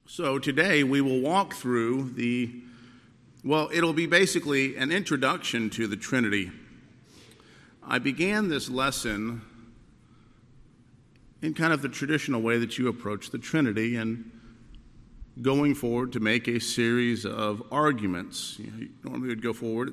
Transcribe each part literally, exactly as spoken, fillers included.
So today we will walk through the, well, it'll be basically an introduction to the Trinity. I began this lesson in kind of the traditional way that you approach the Trinity, and going forward to make a series of arguments. You know, you normally would go forward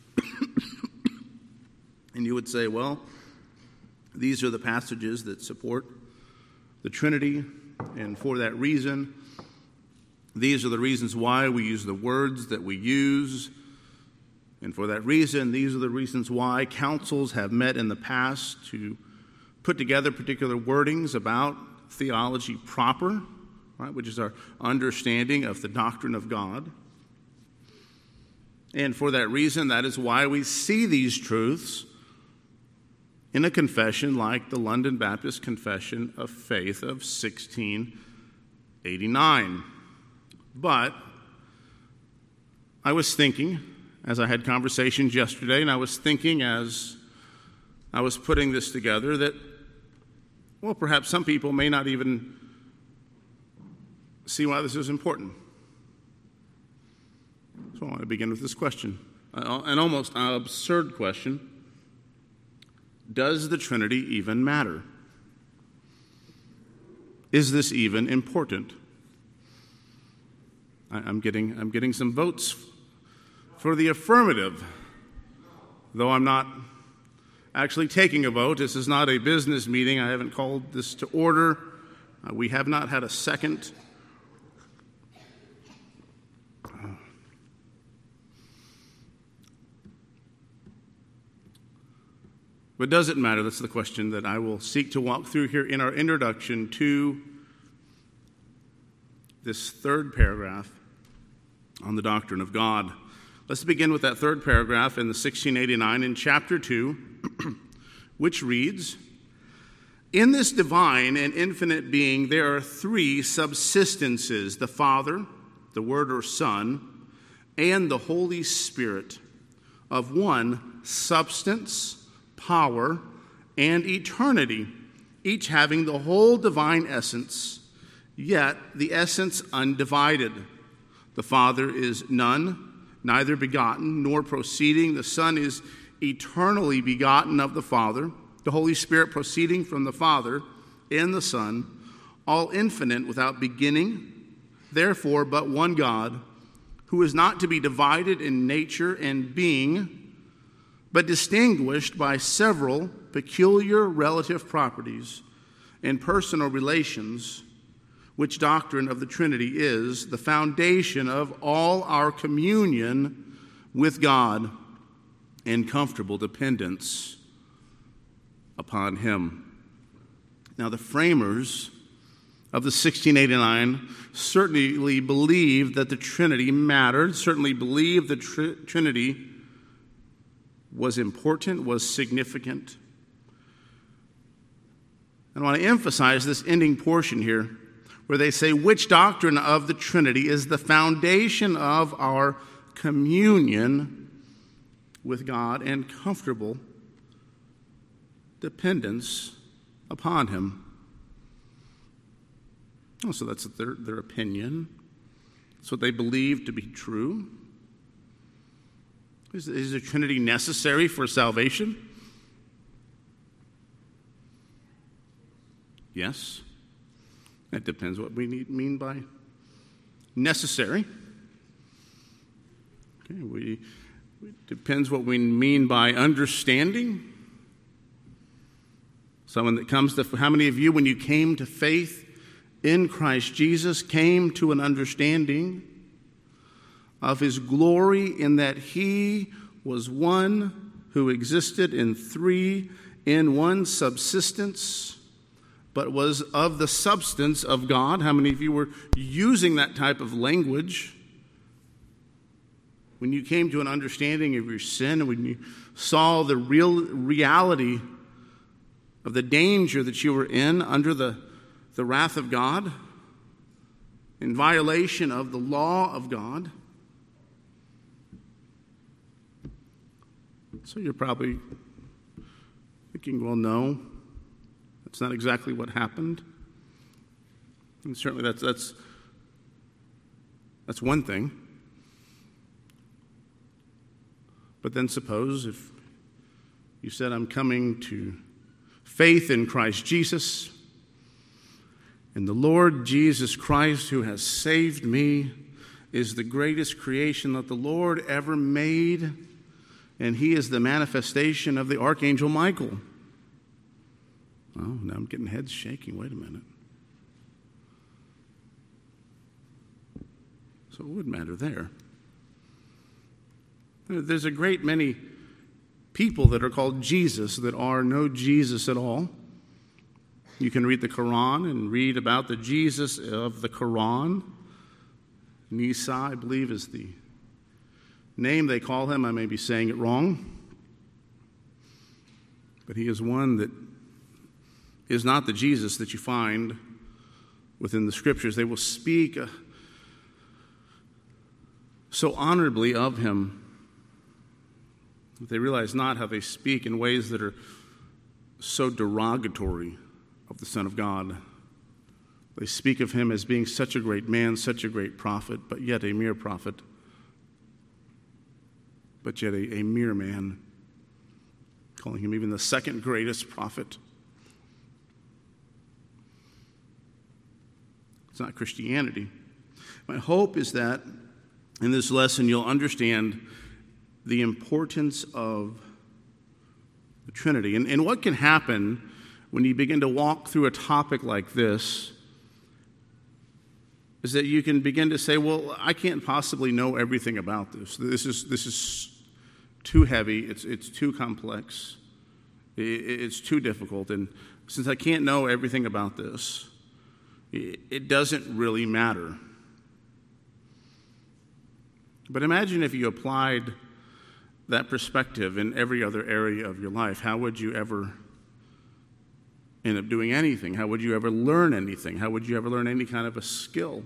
and you would say, well, these are the passages that support the Trinity, and for that reason, these are the reasons why we use the words that we use, and for that reason, these are the reasons why councils have met in the past to put together particular wordings about theology proper, right, which is our understanding of the doctrine of God. And for that reason, that is why we see these truths in a confession like the London Baptist Confession of Faith of sixteen eighty-nine. But I was thinking, as I had conversations yesterday, and I was thinking as I was putting this together, that, well, perhaps some people may not even see why this is important. So I want to begin with this question, an almost absurd question. Does the Trinity even matter? Is this even important? I'm getting, I'm getting some votes for the affirmative, though I'm not actually taking a vote. This is not a business meeting. I haven't called this to order. Uh, we have not had a second. But does it matter? That's the question that I will seek to walk through here in our introduction to this third paragraph on the doctrine of God. Let's begin with that third paragraph in the sixteen eighty-nine in chapter two, which reads, "In this divine and infinite being there are three subsistences, the Father, the Word or Son, and the Holy Spirit, of one substance, power, and eternity, each having the whole divine essence, yet the essence undivided. The Father is none, neither begotten nor proceeding. The Son is eternally begotten of the Father. The Holy Spirit proceeding from the Father and the Son, all infinite without beginning, therefore but one God, who is not to be divided in nature and being, but distinguished by several peculiar relative properties and personal relations, which doctrine of the Trinity is the foundation of all our communion with God and comfortable dependence upon Him." Now, the framers of the sixteen eighty-nine certainly believed that the Trinity mattered, certainly believed the tr- Trinity was important, was significant. And I want to emphasize this ending portion here, where they say which doctrine of the Trinity is the foundation of our communion with God and comfortable dependence upon Him. Oh, so that's their, their opinion. That's what they believe to be true. Is, is the Trinity necessary for salvation? Yes. That depends what we need, mean by necessary. Okay, we, it depends what we mean by understanding. Someone that comes to, how many of you, when you came to faith in Christ Jesus, came to an understanding of His glory in that He was one who existed in three in one subsistence, but was of the substance of God? How many of you were using that type of language when you came to an understanding of your sin, and when you saw the real reality of the danger that you were in under the, the wrath of God, in violation of the law of God? So you're probably thinking, well, no, that's not exactly what happened. And certainly that's, that's That's one thing. But then suppose if you said, I'm coming to faith in Christ Jesus, and the Lord Jesus Christ, who has saved me, is the greatest creation that the Lord ever made, and he is the manifestation of the Archangel Michael. Oh, now I'm getting heads shaking. Wait a minute. So it would matter there. There's a great many people that are called Jesus that are no Jesus at all. You can read the Quran and read about the Jesus of the Quran. Nisa, I believe, is the name they call him. I may be saying it wrong. But he is one that is not the Jesus that you find within the Scriptures. They will speak uh, so honorably of him. They realize not how they speak in ways that are so derogatory of the Son of God. They speak of him as being such a great man, such a great prophet, but yet a mere prophet, but yet a, a mere man, calling him even the second greatest prophet. It's not Christianity. My hope is that in this lesson you'll understand the importance of the Trinity. And, and what can happen when you begin to walk through a topic like this is that you can begin to say, well, I can't possibly know everything about this. This is this is too heavy. It's it's too complex. It, it's too difficult. And since I can't know everything about this, it, it doesn't really matter. But imagine if you applied that perspective in every other area of your life. How would you ever end up doing anything? How would you ever learn anything? How would you ever learn any kind of a skill?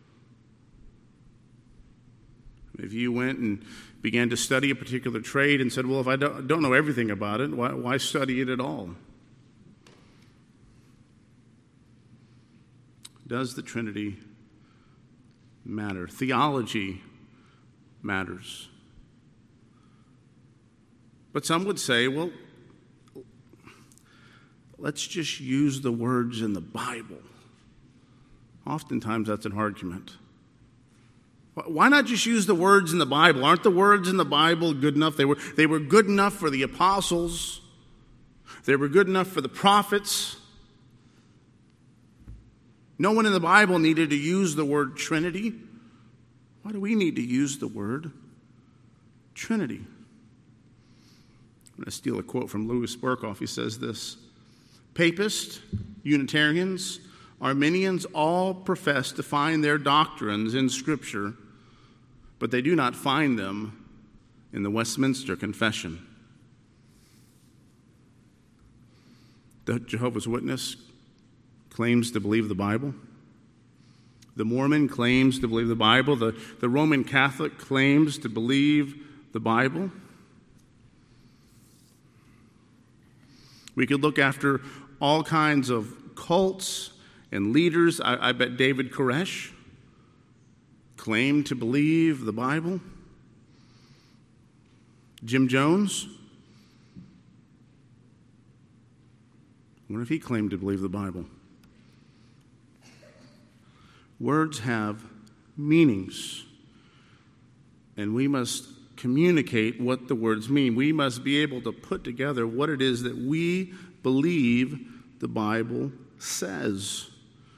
If you went and began to study a particular trade and said, well, if I don't, don't know everything about it, why, why study it at all? Does the Trinity matter? Theology matters. But some would say, well, let's just use the words in the Bible. Oftentimes that's an argument. Why not just use the words in the Bible? Aren't the words in the Bible good enough? They were, they were good enough for the apostles. They were good enough for the prophets. No one in the Bible needed to use the word Trinity. Why do we need to use the word Trinity? I'm going to steal a quote from Louis Berkhoff. He says this: Papists, Unitarians, Arminians all profess to find their doctrines in Scripture, but they do not find them in the Westminster Confession. The Jehovah's Witness claims to believe the Bible. The Mormon claims to believe the Bible. The, the Roman Catholic claims to believe the Bible. We could look after all kinds of cults and leaders. I, I bet David Koresh claimed to believe the Bible. Jim Jones, I wonder if he claimed to believe the Bible. Words have meanings, and we must communicate what the words mean. We must be able to put together what it is that we believe the Bible says.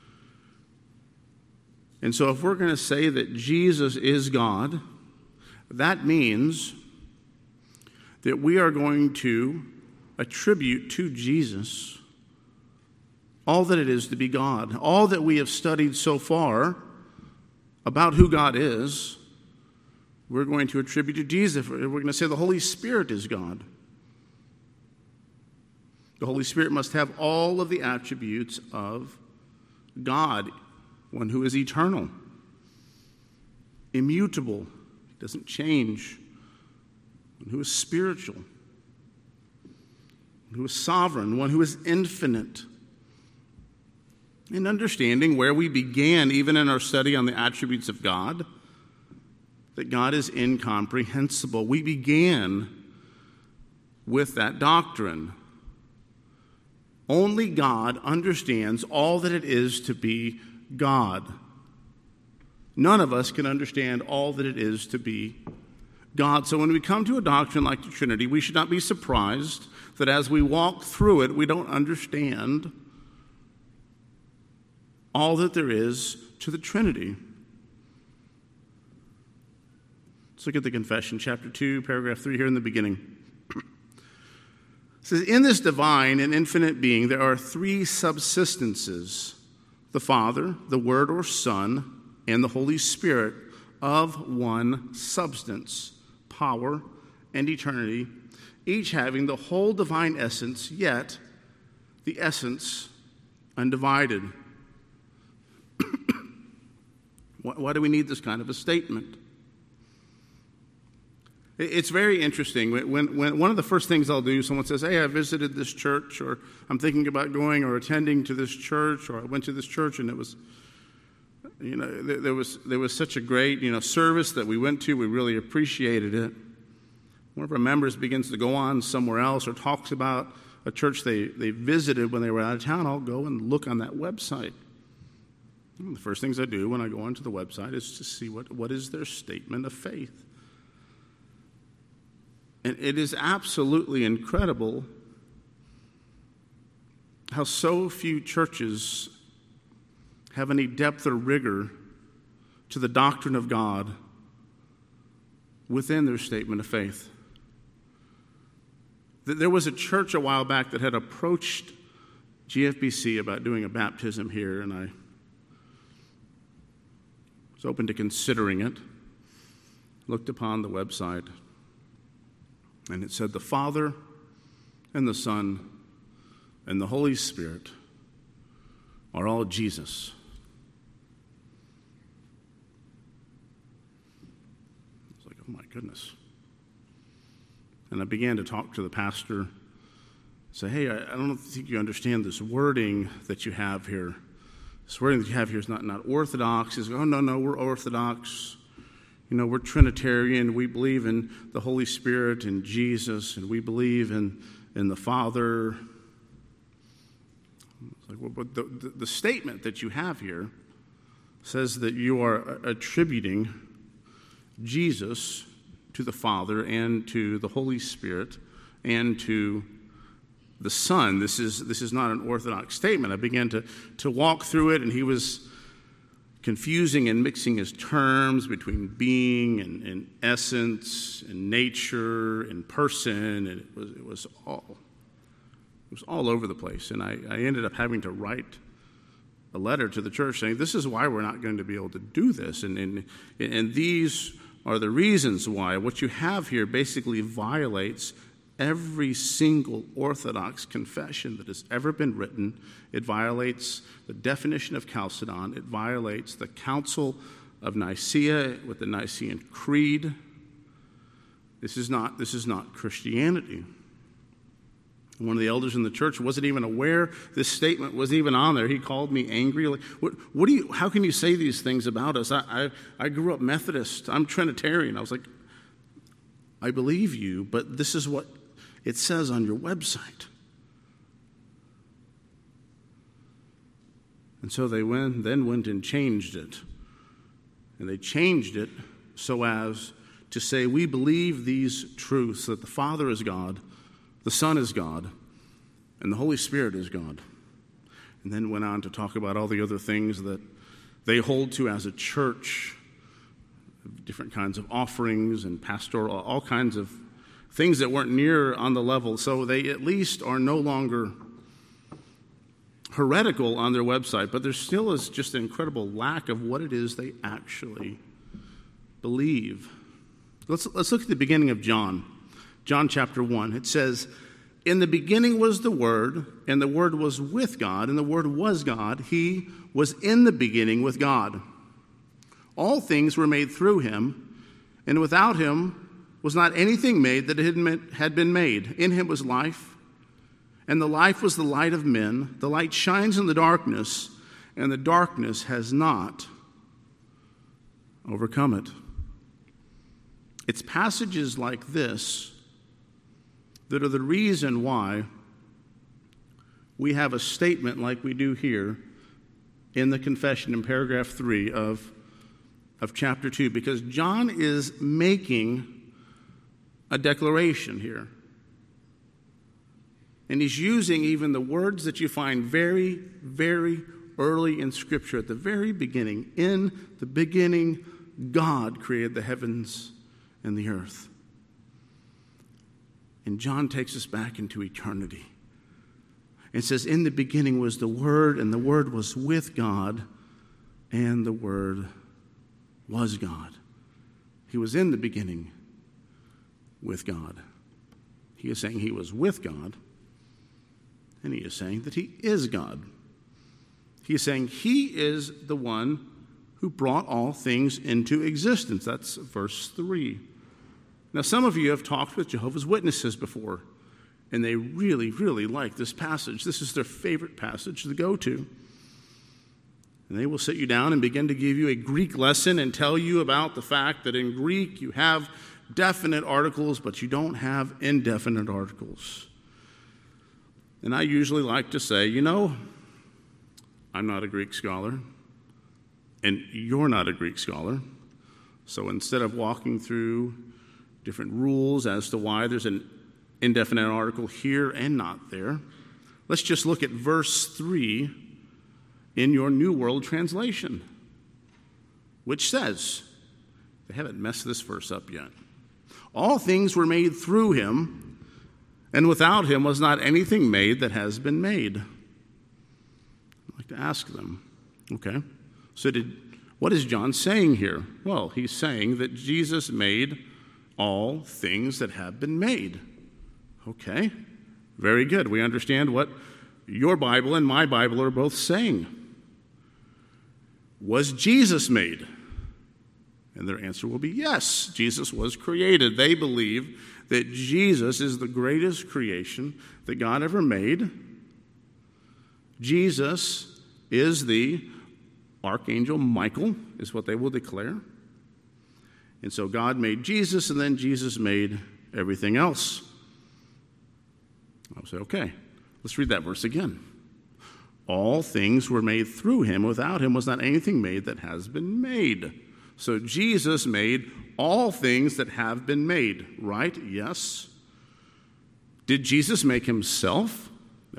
And so if we're going to say that Jesus is God, that means that we are going to attribute to Jesus all that it is to be God. All that we have studied so far about who God is, we're going to attribute to Jesus. We're going to say the Holy Spirit is God. The Holy Spirit must have all of the attributes of God, one who is eternal, immutable, doesn't change, one who is spiritual, one who is sovereign, one who is infinite. In understanding where we began, even in our study on the attributes of God, that God is incomprehensible. We began with that doctrine. Only God understands all that it is to be God. None of us can understand all that it is to be God. So when we come to a doctrine like the Trinity, we should not be surprised that as we walk through it, we don't understand all that there is to the Trinity. Let's look at the confession, chapter two, paragraph three, here in the beginning. It says, in this divine and infinite being, there are three subsistences: the Father, the Word or Son, and the Holy Spirit, of one substance, power, and eternity, each having the whole divine essence, yet the essence undivided. Why do we need this kind of a statement? It's very interesting. When, when one of the first things I'll do, someone says, hey, I visited this church, or I'm thinking about going or attending to this church, or I went to this church and it was, you know, there, there was there was such a great, you know, service that we went to. We really appreciated it. One of our members begins to go on somewhere else or talks about a church they, they visited when they were out of town. I'll go and look on that website. And the first things I do when I go onto the website is to see what, what is their statement of faith. And it is absolutely incredible how so few churches have any depth or rigor to the doctrine of God within their statement of faith. There was a church a while back that had approached G F B C about doing a baptism here, and I was open to considering it. Looked upon the website, and it said the Father and the Son and the Holy Spirit are all Jesus. I was like, oh my goodness. And I began to talk to the pastor, say, hey, I, I don't think you understand this wording that you have here. This wording that you have here is not, not orthodox. He's like, oh, no, no, we're orthodox. You know, we're Trinitarian. We believe in the Holy Spirit and Jesus, and we believe in, in the Father. It's like, well, but the, the, the statement that you have here says that you are attributing Jesus to the Father and to the Holy Spirit and to the Son. This is this is not an orthodox statement. I began to, to walk through it, and he was confusing and mixing his terms between being and, and essence and nature and person, and it was it was all it was all over the place. And I, I ended up having to write a letter to the church saying, this is why we're not going to be able to do this, and and, and these are the reasons why. What you have here basically violates every single Orthodox confession that has ever been written. It violates the definition of Chalcedon. It violates the Council of Nicaea with the Nicene Creed. This is not, this is not Christianity. One of the elders in the church wasn't even aware this statement was even on there. He called me angry. Like, what, what do you? How can you say these things about us? I, I, I grew up Methodist. I'm Trinitarian. I was like, I believe you, but this is what it says on your website. And so they went, then went and changed it. And they changed it so as to say, we believe these truths, that the Father is God, the Son is God, and the Holy Spirit is God. And then went on to talk about all the other things that they hold to as a church, different kinds of offerings and pastoral, all kinds of things that weren't near on the level. So they at least are no longer heretical on their website, but there still is just an incredible lack of what it is they actually believe. Let's, let's look at the beginning of John. John chapter one, it says, in the beginning was the Word, and the Word was with God, and the Word was God. He was in the beginning with God. All things were made through him, and without him was not anything made that had been made. In him was life, and the life was the light of men. The light shines in the darkness, and the darkness has not overcome it. It's passages like this that are the reason why we have a statement like we do here in the confession in paragraph three of, of chapter two, because John is making a declaration here. And he's using even the words that you find very, very early in Scripture, at the very beginning. In the beginning, God created the heavens and the earth. And John takes us back into eternity. It says, in the beginning was the Word, and the Word was with God, and the Word was God. He was in the beginning with God. He is saying he was with God, and he is saying that he is God. He is saying he is the one who brought all things into existence. That's verse three. Now, some of you have talked with Jehovah's Witnesses before, and they really, really like this passage. This is their favorite passage to go to. And they will sit you down and begin to give you a Greek lesson and tell you about the fact that in Greek you have definite articles, but you don't have indefinite articles. And I usually like to say, you know, I'm not a Greek scholar, and you're not a Greek scholar. So instead of walking through different rules as to why there's an indefinite article here and not there, let's just look at verse three in your New World Translation, which says, they haven't messed this verse up yet, all things were made through him, and without him was not anything made that has been made. I'd like to ask them, okay, so did what is John saying here? Well, he's saying that Jesus made all things that have been made. Okay, very good. We understand what your Bible and my Bible are both saying. Was Jesus made? And their answer will be yes, Jesus was created. They believe that Jesus is the greatest creation that God ever made. Jesus is the Archangel Michael, is what they will declare. And so God made Jesus, and then Jesus made everything else. I'll say, okay, let's read that verse again. All things were made through him. Without him was not anything made that has been made. So Jesus made all things that have been made, right? Yes. Did Jesus make himself?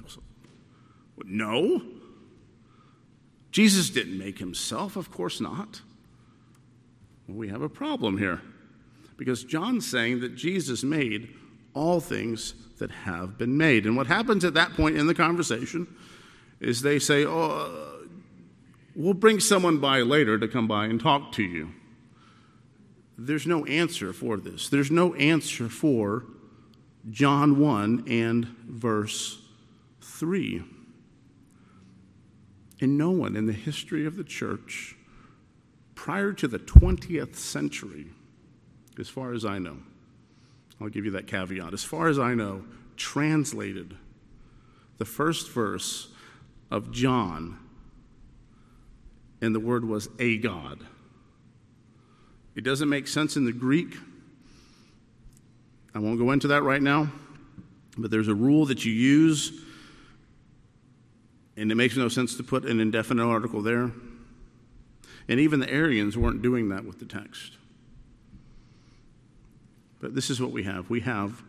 No. Jesus didn't make himself, of course not. Well, we have a problem here, because John's saying that Jesus made all things that have been made. And what happens at that point in the conversation is they say, oh, we'll bring someone by later to come by and talk to you. There's no answer for this. There's no answer for John one and verse three. And no one in the history of the church prior to the twentieth century, as far as I know, I'll give you that caveat, as far as I know, translated the first verse of John, and the word was a God. It doesn't make sense in the Greek. I won't go into that right now, but there's a rule that you use, and it makes no sense to put an indefinite article there. And even the Arians weren't doing that with the text. But this is what we have. We have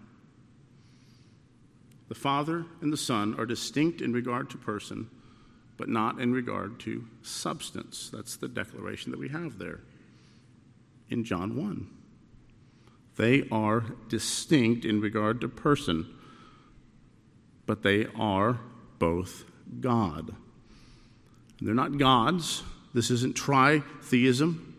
the Father and the Son are distinct in regard to person, but not in regard to substance. That's the declaration that we have there in John one. They are distinct in regard to person, but they are both God. They're not gods. This isn't tritheism.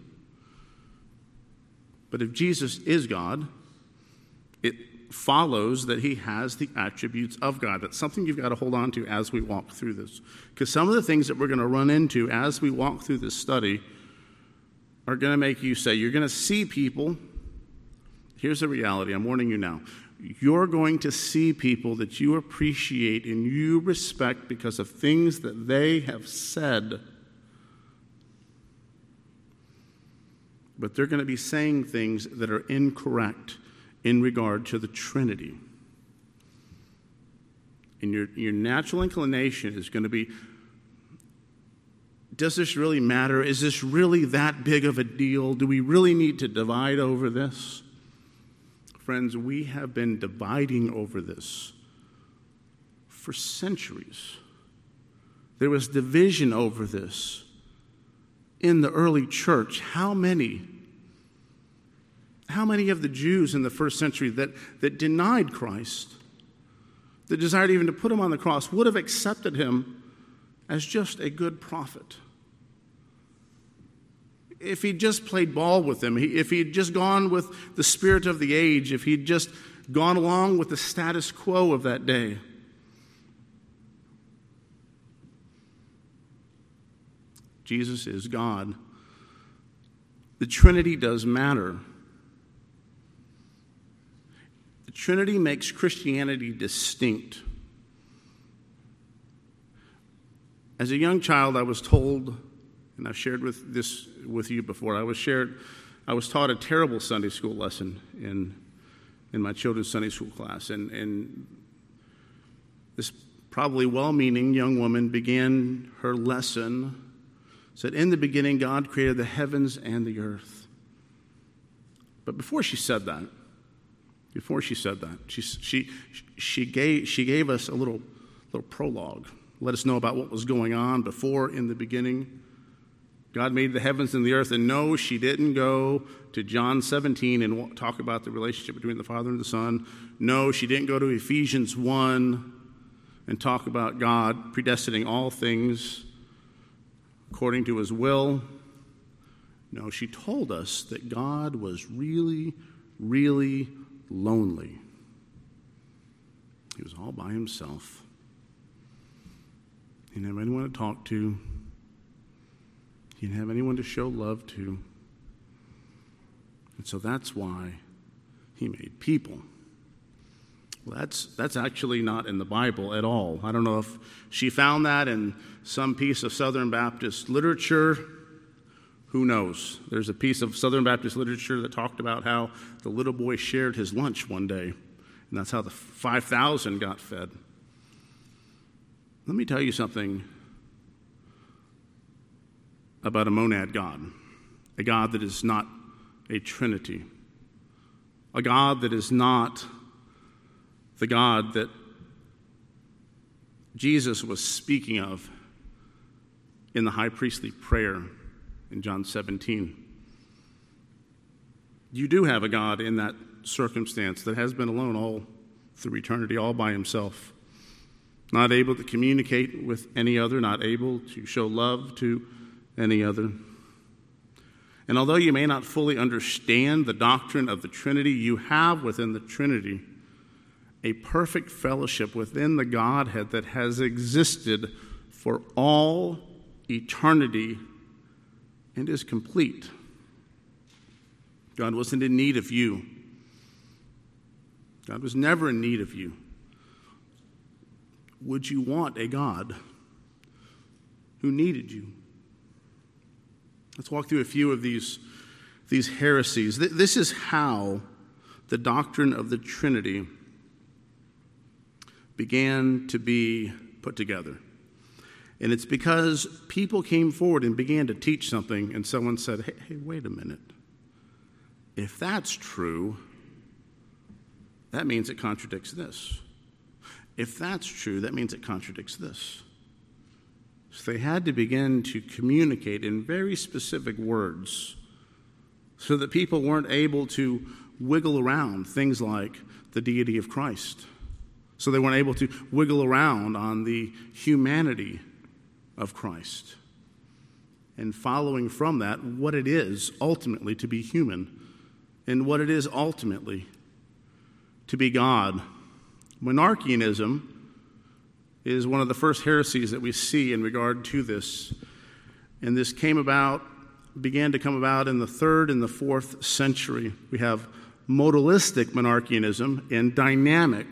But if Jesus is God, it follows that he has the attributes of God. That's something you've got to hold on to as we walk through this. Because some of the things that we're going to run into as we walk through this study are going to make you say, you're going to see people. Here's the reality. I'm warning you now. You're going to see people that you appreciate and you respect because of things that they have said. but they're going to be saying things that are incorrect in regard to the Trinity. And your, your natural inclination is going to be, does this really matter? Is this really that big of a deal? Do we really need to divide over this? Friends, we have been dividing over this for centuries. There was division over this in the early church. How many, how many of the Jews in the first century that, that denied Christ, that desired even to put him on the cross, would have accepted him as just a good prophet? If he'd just played ball with them, if he'd just gone with the spirit of the age, if he'd just gone along with the status quo of that day. Jesus is God. The Trinity does matter. The Trinity makes Christianity distinct. As a young child, I was told, and I've shared with this with you before, I was shared, I was taught a terrible Sunday school lesson in in my children's Sunday school class, and, and this probably well-meaning young woman began her lesson, said, "In the beginning, God created the heavens and the earth." But before she said that, before she said that, she she she gave she gave us a little little prologue, let us know about what was going on before. In the beginning, God made the heavens and the earth. And no, she didn't go to John seventeen and talk about the relationship between the Father and the Son. No, she didn't go to Ephesians one and talk about God predestining all things according to his will. No, she told us that God was really, really lonely. He was all by himself. He didn't have anyone to talk to. He didn't have anyone to show love to. And so that's why he made people. Well, that's that's actually not in the Bible at all. I don't know if she found that in some piece of Southern Baptist literature. Who knows? There's a piece of Southern Baptist literature that talked about how the little boy shared his lunch one day, and that's how the five thousand got fed. Let me tell you something about a monad God, a God that is not a trinity, a God that is not the God that Jesus was speaking of in the high priestly prayer in John seventeen. You do have a God in that circumstance that has been alone all through eternity, all by himself, not able to communicate with any other, not able to show love to any other. And although you may not fully understand the doctrine of the Trinity, you have within the Trinity a perfect fellowship within the Godhead that has existed for all eternity and is complete. God wasn't in need of you. God was never in need of you. Would you want a God who needed you? Let's walk through a few of these, these heresies. This is how the doctrine of the Trinity began to be put together. And it's because people came forward and began to teach something, and someone said, hey, hey, wait a minute. If that's true, that means it contradicts this. If that's true, that means it contradicts this. So they had to begin to communicate in very specific words so that people weren't able to wiggle around things like the deity of Christ. So they weren't able to wiggle around on the humanity of Christ. And following from that, what it is ultimately to be human and what it is ultimately to be God. Monarchianism is one of the first heresies that we see in regard to this. And this came about, began to come about in the third and the fourth century. We have modalistic monarchianism and dynamic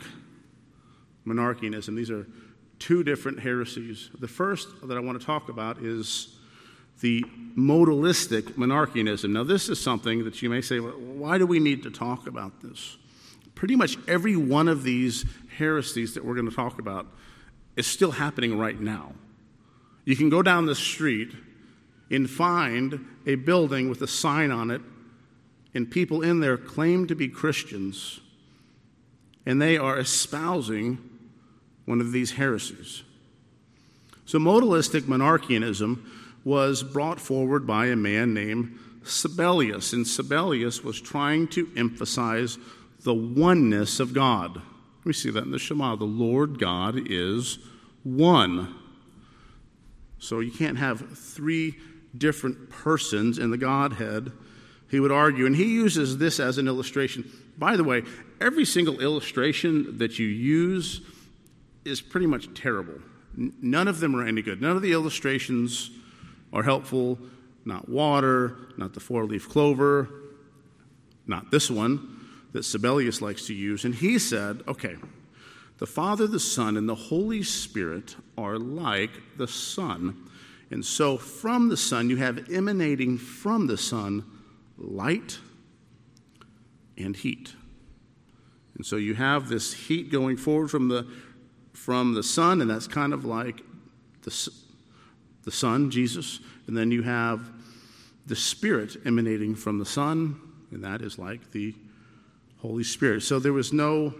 monarchianism. These are two different heresies. The first that I want to talk about is the modalistic monarchianism. Now, this is something that you may say, well, why do we need to talk about this? Pretty much every one of these heresies that we're going to talk about is still happening right now. You can go down the street and find a building with a sign on it, and people in there claim to be Christians, and they are espousing one of these heresies. So modalistic monarchianism was brought forward by a man named Sabellius, and Sabellius was trying to emphasize the oneness of God. We see that in the Shema. The Lord God is one. So you can't have three different persons in the Godhead, he would argue. And he uses this as an illustration. By the way, every single illustration that you use is pretty much terrible. N- none of them are any good. None of the illustrations are helpful. Not water, not the four-leaf clover, not this one that Sabellius likes to use. And he said, okay, the Father, the Son, and the Holy Spirit are like the sun. And so from the Son, you have emanating from the Son light and heat. And so you have this heat going forward from the from the Son, and that's kind of like the, the Son, Jesus. And then you have the Spirit emanating from the Son, and that is like the Holy Spirit. So there was no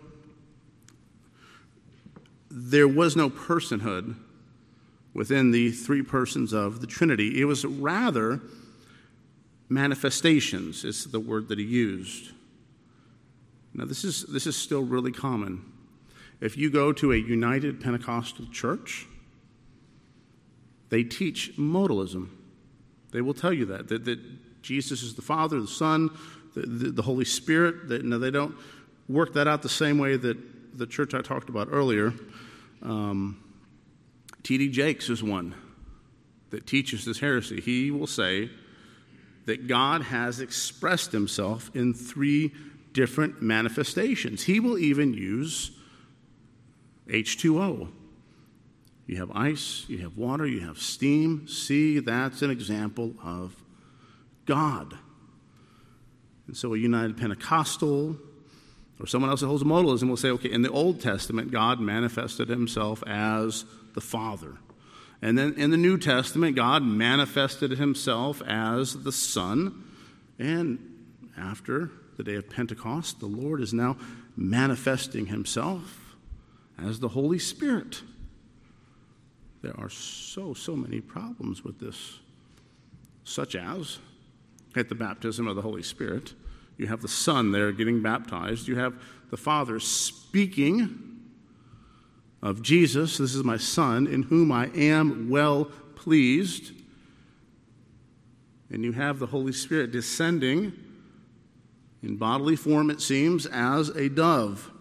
there was no personhood within the three persons of the Trinity. It was rather manifestations, is the word that he used. Now this is this is still really common. If you go to a United Pentecostal church, they teach modalism. They will tell you that, that, that Jesus is the Father, the Son, the, the, the Holy Spirit. That, no, they don't work that out the same way that the church I talked about earlier. Um, T D Jakes is one that teaches this heresy. He will say that God has expressed himself in three different manifestations. He will even use H two O. You have ice, you have water, you have steam. See, that's an example of God. And so a United Pentecostal or someone else that holds modalism will say, okay, in the Old Testament, God manifested himself as the Father. And then in the New Testament, God manifested himself as the Son. And after the day of Pentecost, the Lord is now manifesting himself as the Holy Spirit. There are so, so many problems with this, such as at the baptism of the Holy Spirit, you have the Son there getting baptized. You have the Father speaking of Jesus. This is my Son in whom I am well pleased. And you have the Holy Spirit descending in bodily form, it seems, as a dove.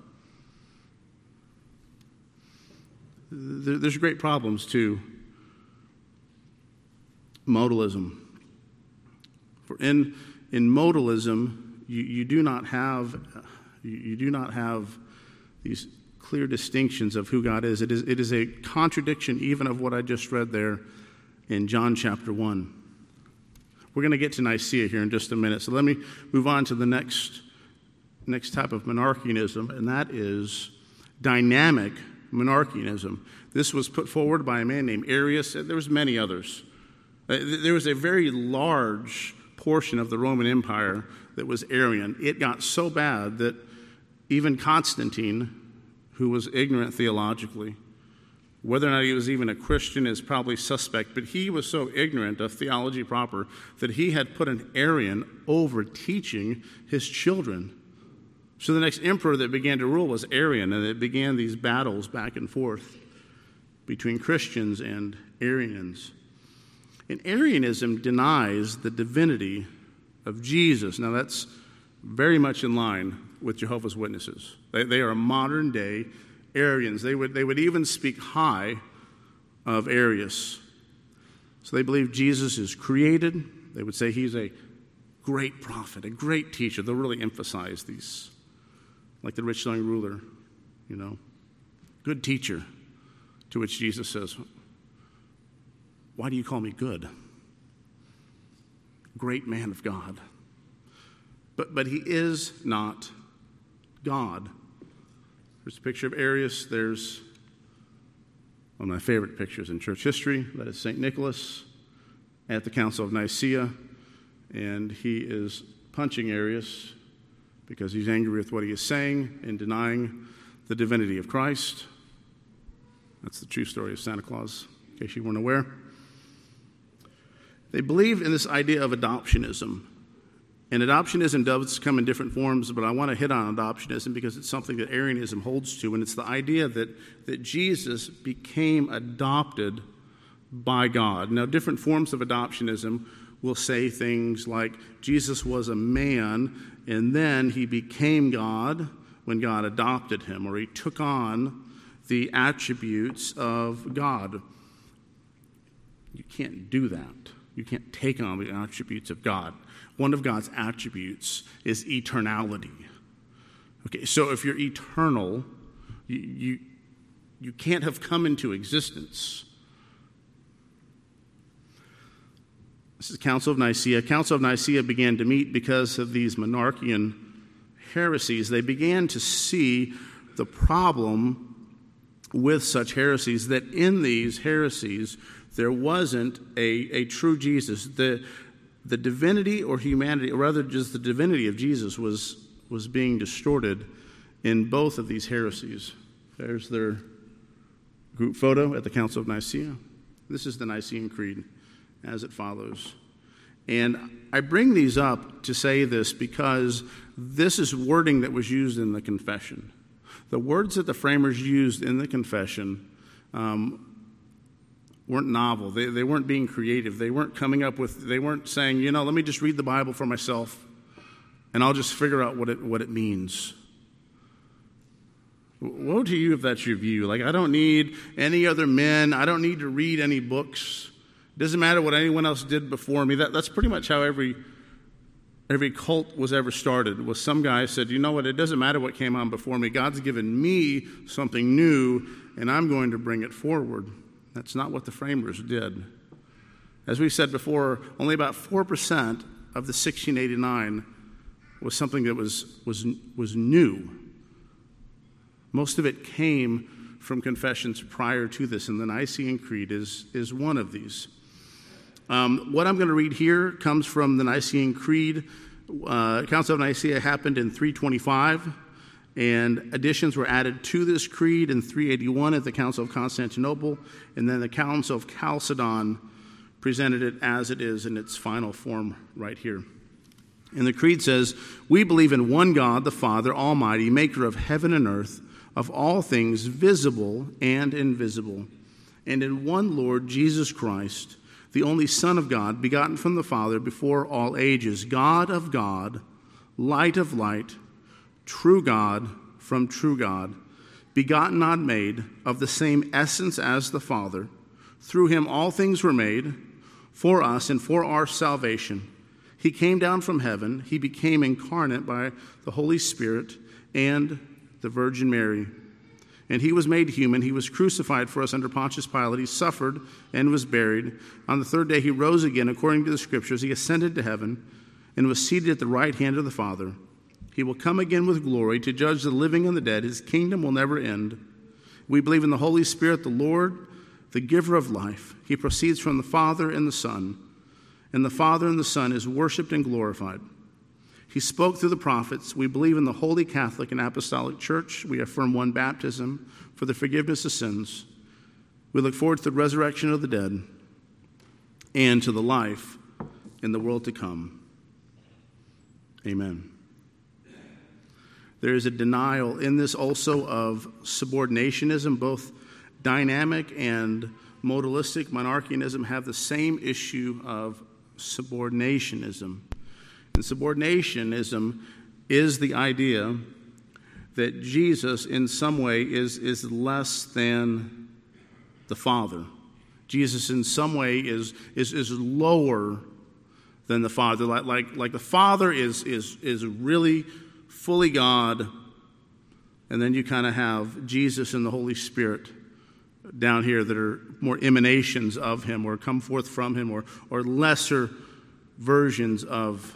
There's great problems to modalism. For in in modalism, you, you do not have you, you do not have these clear distinctions of who God is. It is it is a contradiction even of what I just read there in John chapter one. We're going to get to Nicaea here in just a minute, so let me move on to the next next type of monarchianism, and that is dynamic monarchianism. This was put forward by a man named Arius. There was many others. There was a very large portion of the Roman Empire that was Arian. It got so bad that even Constantine, who was ignorant theologically, whether or not he was even a Christian is probably suspect, but he was so ignorant of theology proper that he had put an Arian over teaching his children. So the next emperor that began to rule was Arian, and it began these battles back and forth between Christians and Arians. And Arianism denies the divinity of Jesus. Now that's very much in line with Jehovah's Witnesses. They, they are modern-day Arians. They would, they would even speak high of Arius. So they believe Jesus is created. They would say he's a great prophet, a great teacher. They'll really emphasize these. Like the rich young ruler, you know, good teacher, to which Jesus says, why do you call me good? great man of God. But, but he is not God. There's a picture of Arius. There's one of my favorite pictures in church history. That is Saint Nicholas at the Council of Nicaea. And he is punching Arius because he's angry with what he is saying and denying the divinity of Christ. That's the true story of Santa Claus, in case you weren't aware. They believe in this idea of adoptionism. And adoptionism does come in different forms, but I want to hit on adoptionism because it's something that Arianism holds to, and it's the idea that, that Jesus became adopted by God. Now, different forms of adoptionism will say things like Jesus was a man, and then he became God when God adopted him, or he took on the attributes of God. You can't do that. You can't take on the attributes of God. One of God's attributes is eternality. Okay, so if you're eternal, you, you, you can't have come into existence. This is Council of Nicaea. Council of Nicaea began to meet because of these monarchian heresies. They began to see the problem with such heresies, that in these heresies there wasn't a, a true Jesus. The, the divinity or humanity, or rather just the divinity of Jesus was, was being distorted in both of these heresies. There's their group photo at the Council of Nicaea. This is the Nicene Creed as it follows. And I bring these up to say this because this is wording that was used in the confession. The words that the framers used in the confession um, weren't novel. They, they weren't being creative. They weren't coming up with, they weren't saying, you know, let me just read the Bible for myself and I'll just figure out what it, what it means. Woe to you if that's your view. Like, I don't need any other men. I don't need to read any books. It doesn't matter what anyone else did before me. That, that's pretty much how every every cult was ever started, was some guy said, you know what, it doesn't matter what came on before me. God's given me something new, and I'm going to bring it forward. That's not what the framers did. As we said before, only about four percent of the sixteen eighty-nine was something that was, was, was new. Most of it came from confessions prior to this, and the Nicene Creed is, is one of these. Um, what I'm going to read here comes from the Nicene Creed. Uh, Council of Nicaea happened in three twenty-five, and additions were added to this creed in three eighty-one at the Council of Constantinople, and then the Council of Chalcedon presented it as it is in its final form right here. And the creed says, "We believe in one God, the Father Almighty, maker of heaven and earth, of all things visible and invisible, and in one Lord Jesus Christ, the only Son of God, begotten from the Father before all ages, God of God, light of light, true God from true God, begotten, not made, of the same essence as the Father. Through him all things were made, for us and for our salvation. He came down from heaven. He became incarnate by the Holy Spirit and the Virgin Mary. And he was made human. He was crucified for us under Pontius Pilate. He suffered and was buried. On the third day he rose again, according to the Scriptures. He ascended to heaven and was seated at the right hand of the Father. He will come again with glory to judge the living and the dead. His kingdom will never end. We believe in the Holy Spirit, the Lord, the giver of life. He proceeds from the Father and the Son. And the Father and the Son is worshiped and glorified. He spoke through the prophets. We believe in the Holy Catholic and Apostolic Church. We affirm one baptism for the forgiveness of sins. We look forward to the resurrection of the dead and to the life in the world to come. Amen." There is a denial in this also of subordinationism. Both dynamic and modalistic monarchianism have the same issue of subordinationism. And subordinationism is the idea that Jesus in some way is, is less than the Father. Jesus in some way is, is, is lower than the Father. Like, like, like the Father is, is, is really fully God, and then you kind of have Jesus and the Holy Spirit down here that are more emanations of him or come forth from him or, or lesser versions of,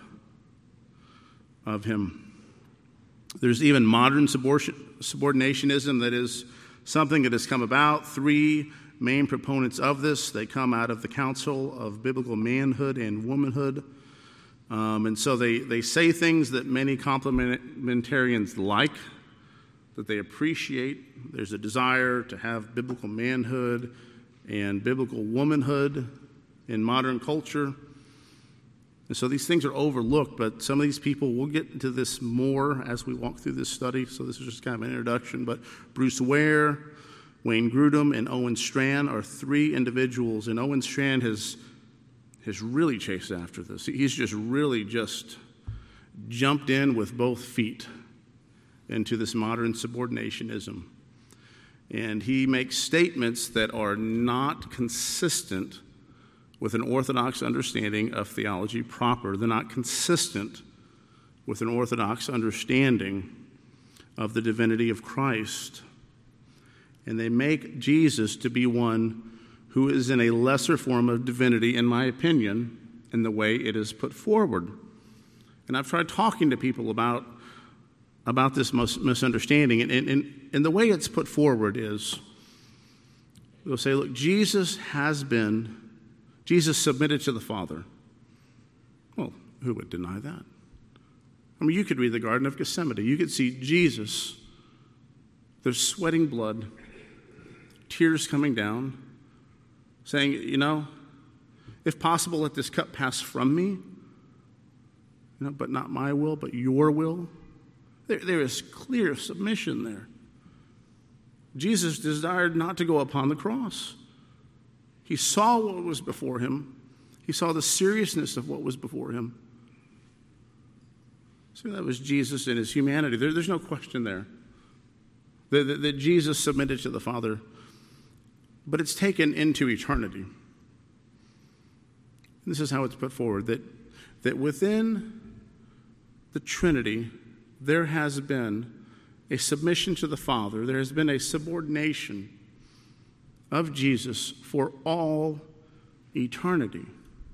of him. There's even modern subordinationism that is something that has come about. Three main proponents of this, they come out of the Council of Biblical Manhood and Womanhood. Um, and so they, they say things that many complementarians like, that they appreciate. There's a desire to have biblical manhood and biblical womanhood in modern culture. And so these things are overlooked, but some of these people, we'll get into this more as we walk through this study, so this is just kind of an introduction, but Bruce Ware, Wayne Grudem, and Owen Strachan are three individuals, and Owen Strachan has, has really chased after this. He's just really just jumped in with both feet into this modern subordinationism. And he makes statements that are not consistent with an orthodox understanding of theology proper. They're not consistent with an orthodox understanding of the divinity of Christ. And they make Jesus to be one who is in a lesser form of divinity, in my opinion, in the way it is put forward. And I've tried talking to people about, about this misunderstanding, and, and, and the way it's put forward is, they'll say, look, Jesus has been, Jesus submitted to the Father. Well, who would deny that? I mean, you could read the Garden of Gethsemane. You could see Jesus, there's sweating blood, tears coming down, saying, you know, if possible, let this cup pass from me, you know, but not my will, but your will. There, there is clear submission there. Jesus desired not to go upon the cross. He saw what was before him. He saw the seriousness of what was before him. So that was Jesus in his humanity. There, there's no question there that, that, that Jesus submitted to the Father. But it's taken into eternity. This is how it's put forward, that, that within the Trinity, there has been a submission to the Father. There has been a subordination of Jesus for all eternity.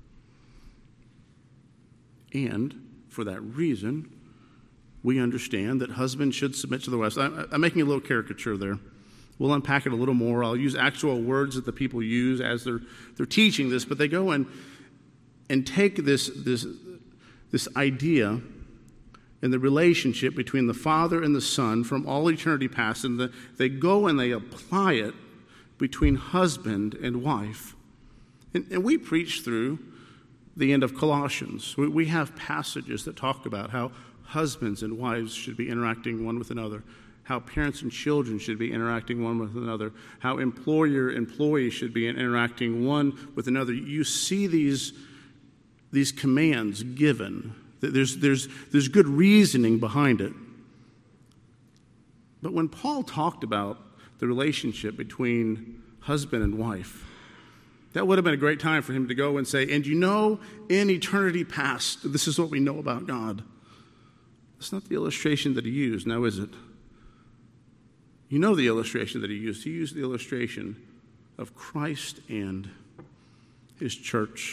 And for that reason, we understand that husbands should submit to the wives. I'm making a little caricature there. We'll unpack it a little more. I'll use actual words that the people use as they're they're teaching this, but they go and and take this this this idea and the relationship between the Father and the Son from all eternity past, and the, they go and they apply it between husband and wife. And, and we preach through the end of Colossians. We, we have passages that talk about how husbands and wives should be interacting one with another, how parents and children should be interacting one with another, how employer-employee should be interacting one with another. You see these, these commands given. There's, there's, there's good reasoning behind it. But when Paul talked about the relationship between husband and wife, that would have been a great time for him to go and say, and you know, in eternity past, this is what we know about God. It's not the illustration that he used, now is it? You know the illustration that he used. He used the illustration of Christ and his church.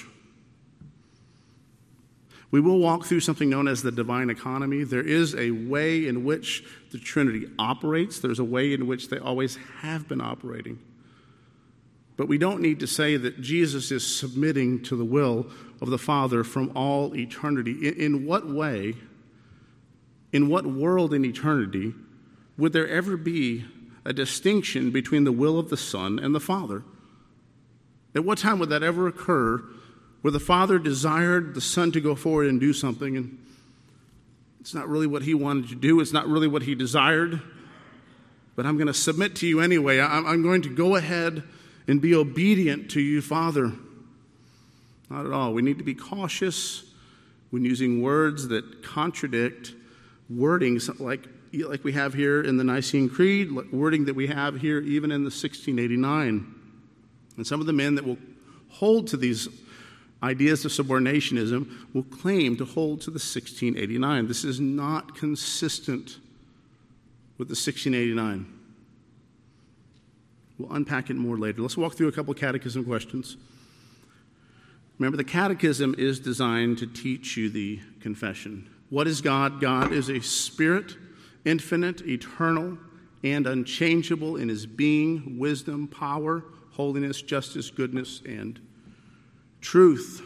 We will walk through something known as the divine economy. There is a way in which the Trinity operates. There's a way in which they always have been operating. But we don't need to say that Jesus is submitting to the will of the Father from all eternity. In, in what way, in what world in eternity, would there ever be a distinction between the will of the Son and the Father? At what time would that ever occur where the Father desired the Son to go forward and do something, and it's not really what he wanted to do, it's not really what he desired, but I'm going to submit to you anyway. I'm going to go ahead and be obedient to you, Father? Not at all. We need to be cautious when using words that contradict wordings like, like we have here in the Nicene Creed, wording that we have here even in the sixteen eighty-nine. And some of the men that will hold to these ideas of subordinationism will claim to hold to the sixteen eighty-nine. This is not consistent with the sixteen eighty-nine. We'll unpack it more later. Let's walk through a couple of catechism questions. Remember, the catechism is designed to teach you the confession. What is God? God is a spirit, infinite, eternal, and unchangeable in his being, wisdom, power, holiness, justice, goodness, and truth.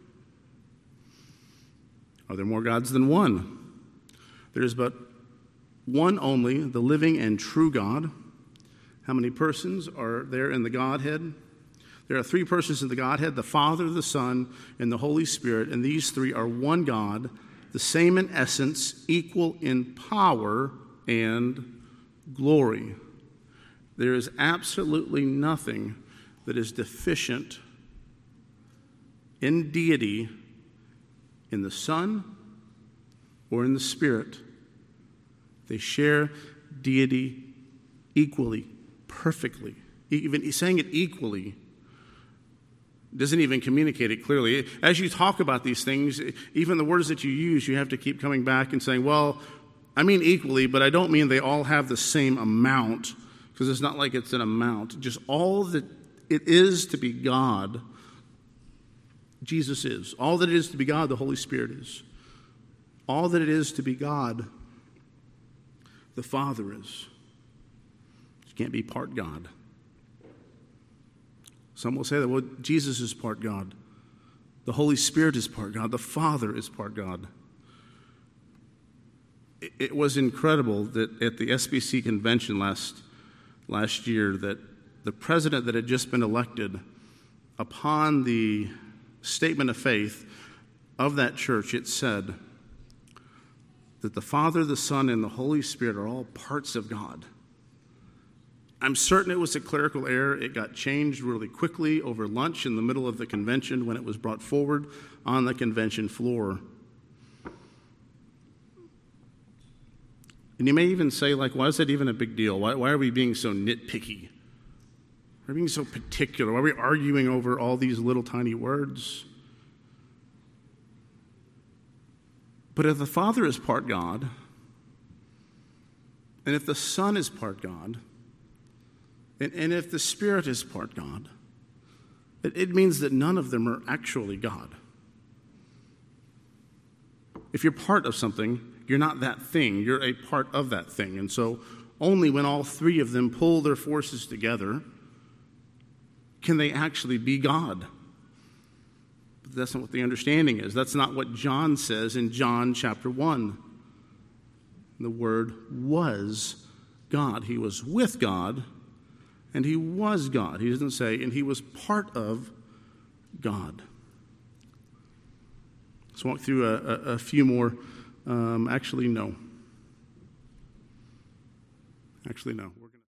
Are there more gods than one? There is but one only, the living and true God. How many persons are there in the Godhead? There are three persons in the Godhead, the Father, the Son, and the Holy Spirit, and these three are one God, the same in essence, equal in power and glory. There is absolutely nothing that is deficient in deity in the Son or in the Spirit. They share deity equally, perfectly. Even saying it equally doesn't even communicate it clearly. As you talk about these things, even the words that you use, you have to keep coming back and saying, well, I mean equally, but I don't mean they all have the same amount, because it's not like it's an amount. Just all that it is to be God, Jesus is. All that it is to be God, the Holy Spirit is. All that it is to be God, the Father is. You can't be part God. Some will say that, well, Jesus is part God. The Holy Spirit is part God. The Father is part God. It, it was incredible that at the S B C convention last, last year that the president that had just been elected, upon the statement of faith of that church, it said that the Father, the Son, and the Holy Spirit are all parts of God. I'm certain it was a clerical error. It got changed really quickly over lunch in the middle of the convention when it was brought forward on the convention floor. And you may even say, like, why is that even a big deal? Why, why are we being so nitpicky? Why are we being so particular? Why are we arguing over all these little tiny words? But if the Father is part God, and if the Son is part God, and, and if the Spirit is part God, it, it means that none of them are actually God. If you're part of something, you're not that thing. You're a part of that thing. And so only when all three of them pull their forces together can they actually be God. But that's not what the understanding is. That's not what John says in John chapter one. The Word was God. He was with God, and he was God. He doesn't say, and he was part of God. Let's walk through a, a, a few more. Um, actually, no. Actually, no.